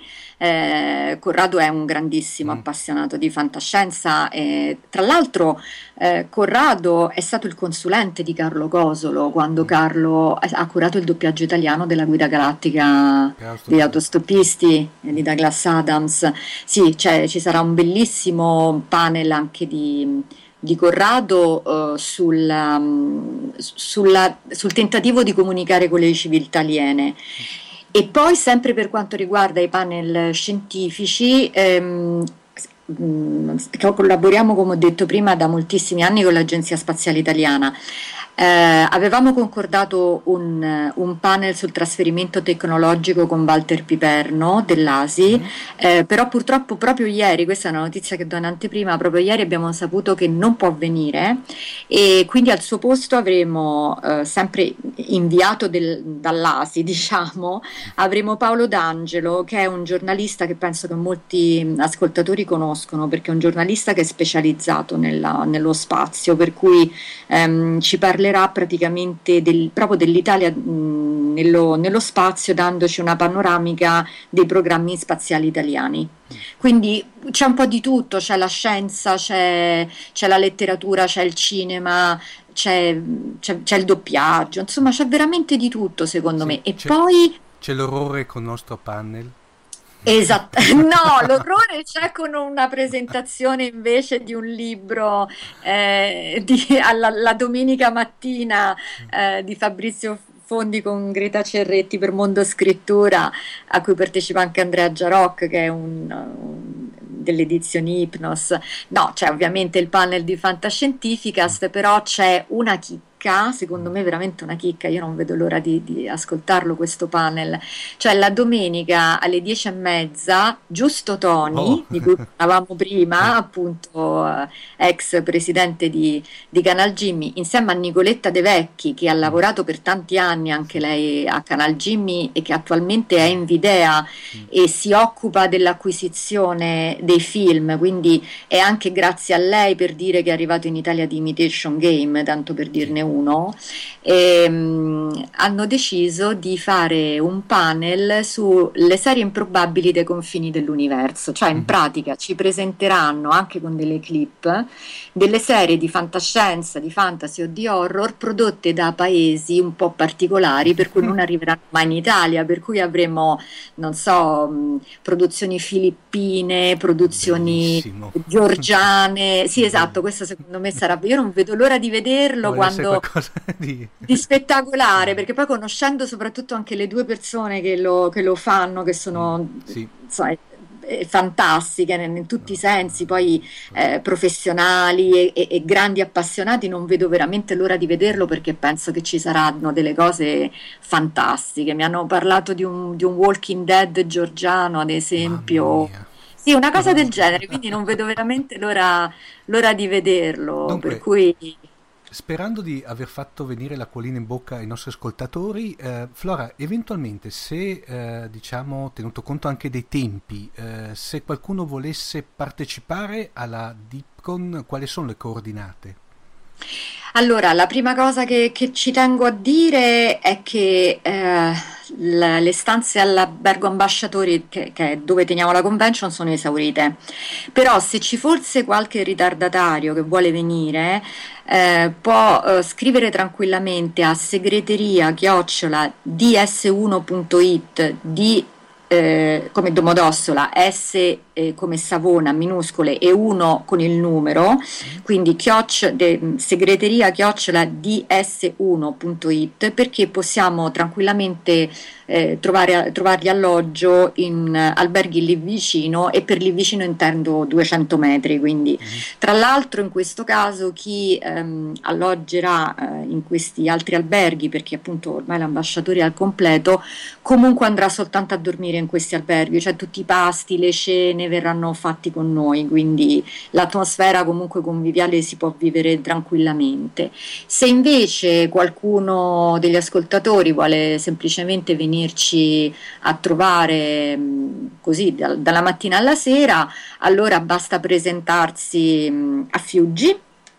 eh, Corrado è un grandissimo Mm. appassionato di fantascienza, e tra l'altro eh, Corrado è stato il consulente di Carlo Cosolo quando Carlo ha ha curato il doppiaggio italiano della Guida Galattica degli autostoppisti e di Douglas Adams. Sì, cioè, ci sarà un bellissimo panel anche di di Corrado eh, sulla, mh, sulla- sul tentativo di comunicare con le civiltà aliene. E poi, sempre per quanto riguarda i panel scientifici, ehm, s- mh, collaboriamo, come ho detto prima, da moltissimi anni con l'Agenzia Spaziale Italiana. Eh, avevamo concordato un, un panel sul trasferimento tecnologico con Walter Piperno dell'A S I, eh, però purtroppo proprio ieri, questa è una notizia che do in anteprima, proprio ieri abbiamo saputo che non può venire, e quindi al suo posto avremo, eh, sempre inviato del- dall'A S I, diciamo, avremo Paolo D'Angelo, che è un giornalista che penso che molti ascoltatori conoscono, perché è un giornalista che è specializzato nella- nello spazio, per cui ehm, ci parlerà praticamente del- proprio dell'Italia mh, nello, nello spazio, dandoci una panoramica dei programmi spaziali italiani. Quindi c'è un po' di tutto, c'è la scienza, c'è, c'è la letteratura, c'è il cinema, c'è, c'è- c'è il doppiaggio, insomma c'è veramente di tutto secondo Sì, me. E c'è- poi... C'è l'orrore con il nostro panel. Esatto, no, l'orrore c'è con una presentazione invece di un libro eh, di- alla, la domenica mattina eh, di Fabrizio Fondi con Greta Cerretti per Mondo Scrittura, a cui partecipa anche Andrea Giaroc, che è un, un- delle edizioni Hypnos. No, c'è ovviamente il panel di Fantascientificast, però c'è una chicca chicca, secondo me veramente una chicca, io non vedo l'ora di, di ascoltarlo questo panel, cioè la domenica alle dieci e mezza, giusto Tony, Oh. di cui parlavamo prima, appunto eh, ex presidente di, di Canal Jimmy, insieme a Nicoletta De Vecchi, che ha lavorato per tanti anni anche lei a Canal Jimmy e che attualmente è in Videa e si occupa dell'acquisizione dei film, quindi è anche grazie a lei, per dire, che è arrivato in Italia di Imitation Game, tanto per dirne uno. E, mh, hanno deciso di fare un panel sulle serie improbabili dei confini dell'universo, cioè in pratica ci presenteranno anche con delle clip delle serie di fantascienza, di fantasy o di horror prodotte da paesi un po' particolari, per cui non arriveranno mai in Italia, per cui avremo, non so, mh, produzioni filippine, produzioni Bellissimo. georgiane. Sì, esatto, questo secondo me sarà, io non vedo l'ora di vederlo, Vuole essere quando qualcosa di... di spettacolare, perché poi conoscendo soprattutto anche le due persone che lo, che lo fanno, che sono Sì. insomma, eh, eh, fantastiche in, in tutti i sensi, poi eh, professionali e, e- e grandi appassionati, non vedo veramente l'ora di vederlo, perché penso che ci saranno delle cose fantastiche. Mi hanno parlato di un, di un Walking Dead georgiano, ad esempio. Mamma mia. Sì, una cosa del genere, quindi non vedo veramente l'ora, l'ora di vederlo, Dunque, per cui sperando di aver fatto venire l'acquolina in bocca ai nostri ascoltatori, eh, Flora, eventualmente, se eh, diciamo, tenuto conto anche dei tempi, eh, se qualcuno volesse partecipare alla DeepCon, quali sono le coordinate? allora, la prima cosa che, che ci tengo a dire è che eh, la- le stanze all'Albergo Ambasciatori, che, che è dove teniamo la convention, sono esaurite. Però se ci fosse qualche ritardatario che vuole venire, eh, può eh, scrivere tranquillamente a segreteria chiocciola d s uno punto it, di eh, come Domodossola, S eh, come Savona, minuscole, e uno con il numero, quindi chioc- de- segreteria chiocciola d s uno punto it, perché possiamo tranquillamente eh, trovare, trovargli alloggio in eh, alberghi lì vicino, e per lì vicino intendo duecento metri, quindi tra l'altro in questo caso chi ehm, alloggerà eh, in questi altri alberghi, perché appunto ormai l'ambasciatore è al completo, comunque andrà soltanto a dormire in questi alberghi, cioè tutti i pasti, le cene verranno fatti con noi, quindi l'atmosfera comunque conviviale si può vivere tranquillamente. Se invece qualcuno degli ascoltatori vuole semplicemente venirci a trovare mh, così dal- dalla mattina alla sera, allora basta presentarsi mh, a Fiuggi,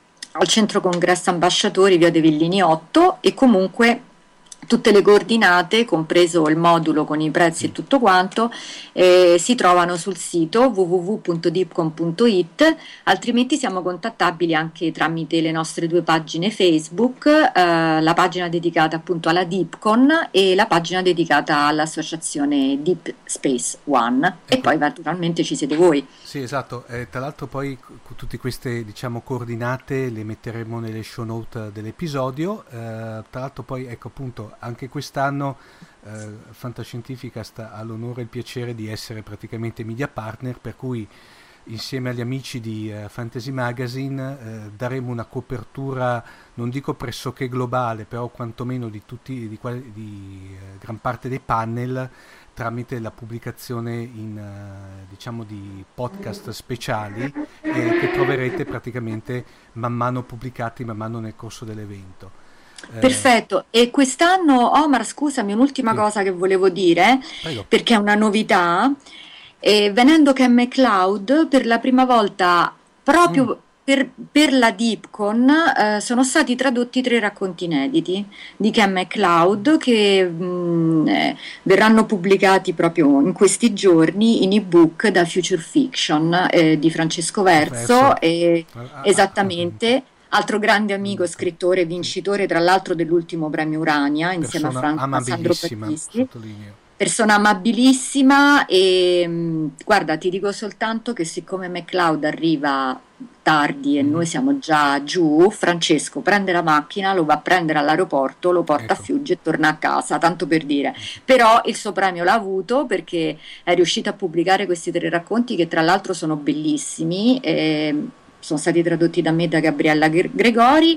al centro congresso ambasciatori, via dei Villini otto, e comunque tutte le coordinate, compreso il modulo con i prezzi e tutto quanto, eh, si trovano sul sito w w w punto deepcon punto it, altrimenti siamo contattabili anche tramite le nostre due pagine Facebook, eh, la pagina dedicata appunto alla Deepcon e la pagina dedicata all'associazione Deep Space One, e Ecco. poi naturalmente ci siete voi. Sì, esatto. Eh, tra l'altro poi c- c- tutte queste, diciamo, coordinate le metteremo nelle show note dell'episodio. Eh, tra l'altro poi, ecco, appunto, anche quest'anno eh, Fantascientificast ha l'onore e il piacere di essere praticamente media partner, per cui insieme agli amici di eh, Fantasy Magazine eh, daremo una copertura, non dico pressoché globale, però quantomeno di tutti, di, qual- di eh, gran parte dei panel, tramite la pubblicazione in eh, diciamo di podcast speciali eh, che troverete praticamente man mano pubblicati man mano nel corso dell'evento. Eh, Perfetto, e quest'anno, Omar, scusami, un'ultima Sì. cosa che volevo dire, Prego. perché è una novità, eh, venendo Ken MacLeod, per la prima volta proprio Mm. per, per la Deepcon eh, sono stati tradotti tre racconti inediti di Ken MacLeod, che mh, eh, verranno pubblicati proprio in questi giorni in ebook da Future Fiction eh, di Francesco Verso, Verso. e Ah, ah, esattamente. Altro grande amico, Mm. scrittore, vincitore tra l'altro dell'ultimo premio Urania, insieme a, persona Fran- a Sandro amabilissima, Battisti. sottolineo. Persona amabilissima, e mh, guarda, ti dico soltanto che siccome MacLeod arriva tardi e Mhm. noi siamo già giù, Francesco prende la macchina, lo va a prendere all'aeroporto, lo porta a Ecco. Fiuggi e torna a casa, tanto per dire. Però il suo premio l'ha avuto perché è riuscito a pubblicare questi tre racconti, che tra l'altro sono bellissimi, e sono stati tradotti da me e da Gabriella Gre- Gregori,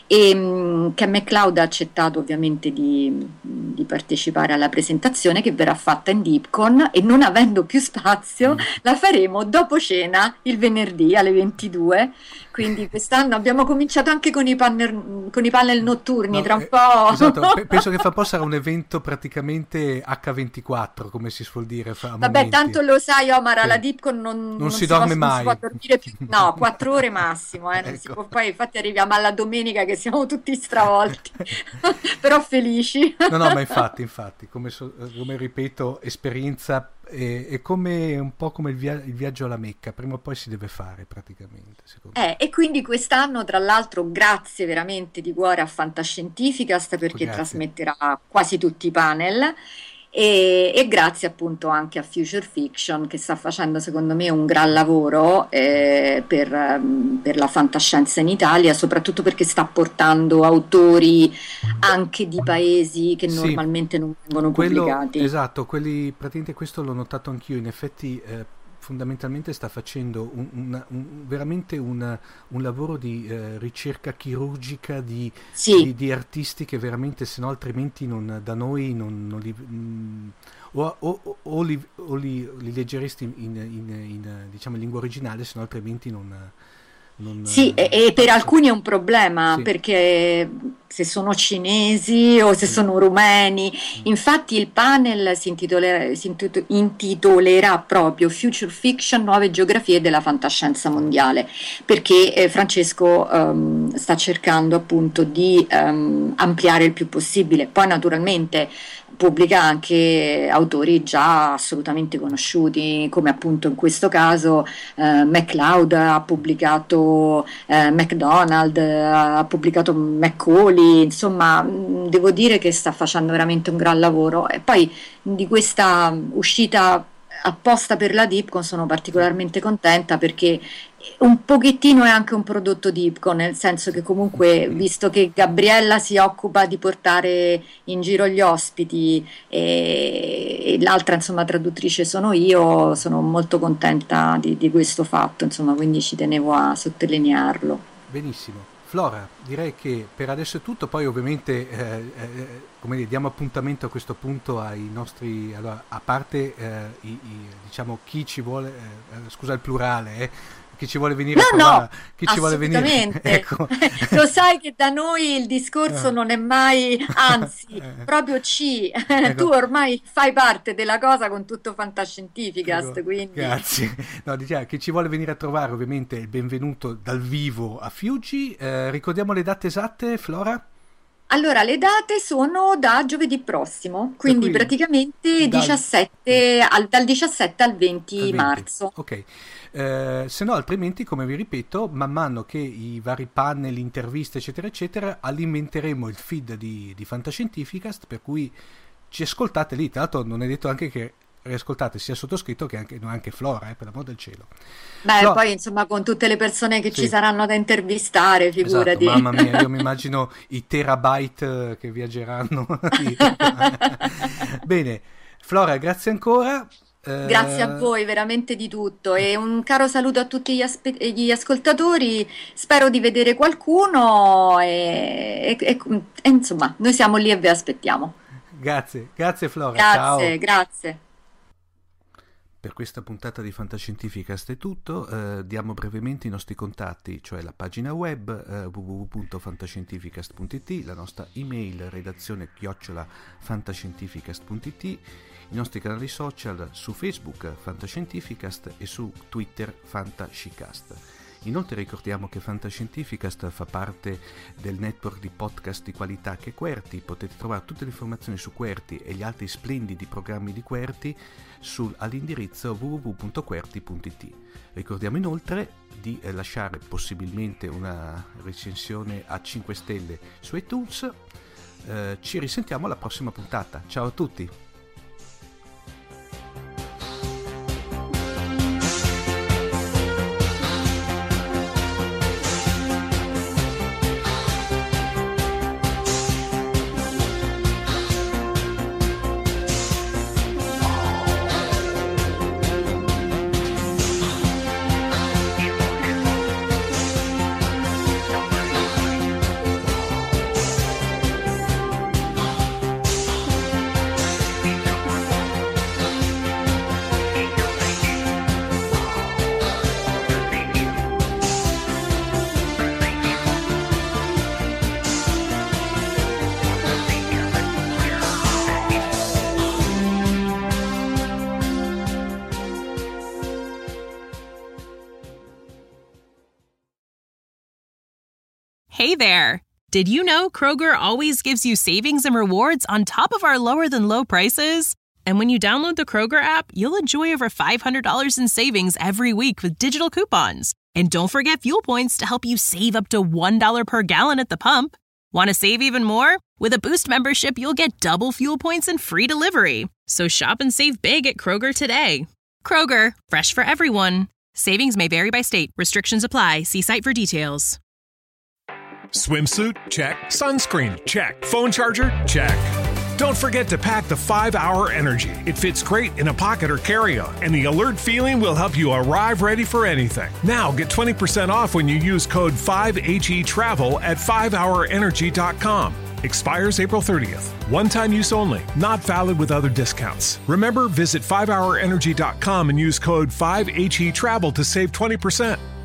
e mh, Ken MacLeod ha accettato ovviamente di, di partecipare alla presentazione, che verrà fatta in Dipcon, e non avendo più spazio Mm. la faremo dopo cena il venerdì alle ventidue. Quindi quest'anno abbiamo cominciato anche con i panel, con i panel notturni, No, tra un eh, po'. esatto, pe- penso che fra un po' sarà un evento praticamente acca ventiquattro, come si suol dire fra Vabbè, momenti. tanto lo sai, Omar, Sì. alla Dipcon non, Non si può- dorme non mai. si può dormire più, no, quattro ore massimo, eh, non si Ecco. può. Poi infatti arriviamo alla domenica che siamo tutti stravolti, però felici. No, no, ma infatti, infatti, come, so- come ripeto, esperienza è, è come un po' come il, via- il viaggio alla Mecca, prima o poi si deve fare praticamente, secondo me. Eh, e quindi quest'anno, tra l'altro, grazie veramente di cuore a Fantascientificast, perché Grazie. trasmetterà quasi tutti i panel, e, e grazie appunto anche a Future Fiction, che sta facendo secondo me un gran lavoro eh, per, ehm, per la fantascienza in Italia, soprattutto perché sta portando autori anche di paesi che Sì, normalmente non vengono quello, pubblicati. esatto, quelli, praticamente questo l'ho notato anch'io, in effetti eh, fondamentalmente sta facendo un- una- un- veramente un, un lavoro di eh, ricerca chirurgica di, Sì. di- di artisti che veramente, se no altrimenti non, da noi non, non li, mm, o, o- o li, o li- li leggeresti in, in- in- in, diciamo, in lingua originale, se no altrimenti non... non Sì, e, e per alcuni è un problema, Sì. perché se sono cinesi o se Sì. sono rumeni, infatti il panel si intitolerà, si intito- intitolerà proprio Future Fiction, nuove geografie della fantascienza mondiale, perché eh, Francesco ehm, sta cercando appunto di ehm, ampliare il più possibile. Poi naturalmente pubblica anche autori già assolutamente conosciuti, come appunto in questo caso eh, MacLeod ha pubblicato eh, MacDonald, eh, ha pubblicato Macaulay, insomma mh, devo dire che sta facendo veramente un gran lavoro. E poi di questa uscita apposta per la Dipcon sono particolarmente contenta, perché un pochettino è anche un prodotto Dipcon, nel senso che comunque, visto che Gabriella si occupa di portare in giro gli ospiti e, e l'altra insomma traduttrice sono io, sono molto contenta di, di questo fatto, insomma, quindi ci tenevo a sottolinearlo. Benissimo. Flora, direi che per adesso è tutto, poi ovviamente eh, eh, come dire, diamo appuntamento a questo punto ai nostri, allora, a parte eh, i, i- diciamo chi ci vuole, eh, eh, scusa il plurale, eh, chi ci vuole venire a No, trovare, no, chi ci vuole venire, assolutamente. ecco. Lo sai che da noi il discorso Eh. non è mai, anzi, Eh. proprio C. Ecco. Tu ormai fai parte della cosa con tutto Fantascientificast, Ecco, quindi grazie. No, diciamo, chi ci vuole venire a trovare ovviamente è il benvenuto dal vivo a Fiuggi. Eh, ricordiamo le date esatte, Flora? allora le date sono da giovedì prossimo, quindi cui praticamente dal- diciassette al- dal diciassette al venti Al venti. marzo. Ok. Eh, se no, altrimenti, come vi ripeto, man mano che i vari panel, interviste, eccetera, eccetera, alimenteremo il feed di, di Fantascientificast, per cui ci ascoltate lì. Tra l'altro, non è detto anche che riascoltate sia sottoscritto che anche, no, anche Flora, eh, per l'amor del cielo. Beh, No. poi insomma con tutte le persone che Sì. ci saranno da intervistare, Esatto, figurati. mamma mia, io mi immagino i terabyte eh, che viaggeranno. Bene, Flora, grazie ancora. Eh, Grazie a voi veramente di tutto, e un caro saluto a tutti gli, aspe- gli ascoltatori. Spero di vedere qualcuno e, e- e- e, insomma noi siamo lì e vi aspettiamo. Grazie, grazie Flora. Grazie, Ciao. grazie. Per questa puntata di Fantascientificast è tutto. Eh, diamo brevemente i nostri contatti, cioè la pagina web eh, w w w punto fantascientificast punto i t, la nostra email redazione chiocciola fantascientificast punto i t, i nostri canali social su Facebook Fantascientificast e su Twitter Fantascicast. Inoltre ricordiamo che Fantascientificast fa parte del network di podcast di qualità che è Querti. Potete trovare tutte le informazioni su Querti e gli altri splendidi programmi di Querti sul, all'indirizzo w w w punto querti punto i t. Ricordiamo inoltre di eh, lasciare possibilmente una recensione a cinque stelle su iTunes. Eh, ci risentiamo alla prossima puntata. Ciao a tutti! Hey there! Did you know Kroger always gives you savings and rewards on top of our lower than low prices? And when you download the Kroger app, you'll enjoy over five hundred dollars in savings every week with digital coupons. And don't forget fuel points to help you save up to one dollar per gallon at the pump. Want to save even more? With a Boost membership, you'll get double fuel points and free delivery. So shop and save big at Kroger today. Kroger, fresh for everyone. Savings may vary by state. Restrictions apply. See site for details. Swimsuit? Check. Sunscreen? Check. Phone charger? Check. Don't forget to pack the five hour Energy. It fits great in a pocket or carry-on, and the alert feeling will help you arrive ready for anything. Now get twenty percent off when you use code five H E Travel at five hour energy dot com. Expires April thirtieth. One-time use only. Not valid with other discounts. Remember, visit five hour energy dot com and use code five H E Travel to save twenty percent.